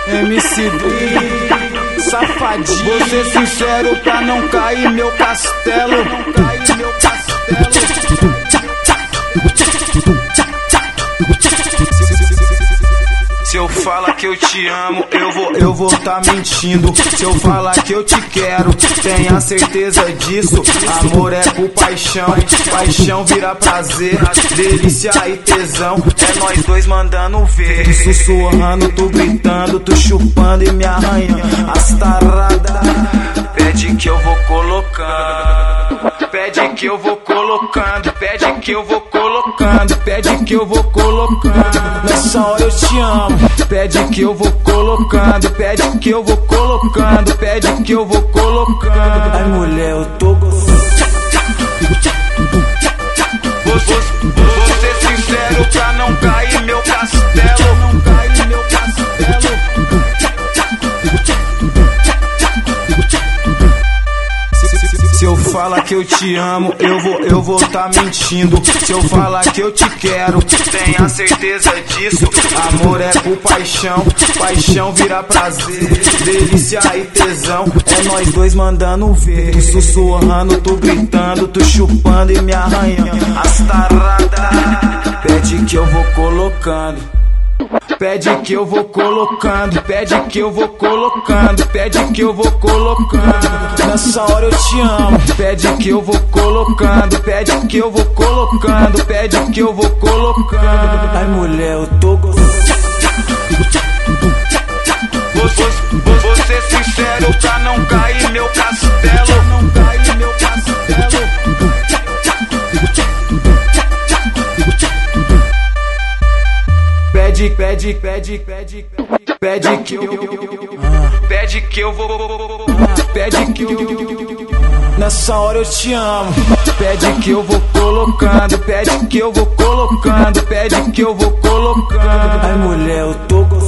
MC safadinho. Vou ser sincero pra não cair meu castelo. Não cair meu castelo. Se eu falar que eu te amo, eu vou tá mentindo. Se eu falar que eu te quero, tenha certeza disso. Amor é por paixão, paixão vira prazer, delícia e tesão. É nós dois mandando ver. Tu sussurrando, tu gritando, tu chupando e me arranhando. As taradas, pede que eu vou colocando. Pede que eu vou colocando, pede que eu vou colocando, pede que eu vou colocando. Nessa hora eu te amo. Pede que eu vou colocando, pede que eu vou colocando, pede que eu vou colocando. Ai mulher, eu tô gostando. Vou ser sincero pra não cair meu castelo. Não cair meu castelo. Se eu falar que eu te amo, eu vou tá mentindo. Se eu falar que eu te quero, tenha certeza disso. Amor é por paixão, paixão vira prazer, delícia e tesão. É nós dois mandando ver. Tu sussurrando, tu gritando, tu chupando e me arranhando. As taradas, pede que eu vou colocando. Pede que eu vou colocando, pede que eu vou colocando, pede que eu vou colocando. Nessa hora eu te amo. Pede que eu vou colocando, pede que eu vou colocando, pede que eu vou colocando. Ai mulher, eu tô gostando. Vou ser sincero pra não cair meu castelo. Não cair meu castelo. Pede que eu pede que eu vou, pede que eu. Nessa hora eu te amo. Pede que eu vou colocando, pede que eu vou colocando, pede que eu vou colocando. Ai mulher, eu tô gostando.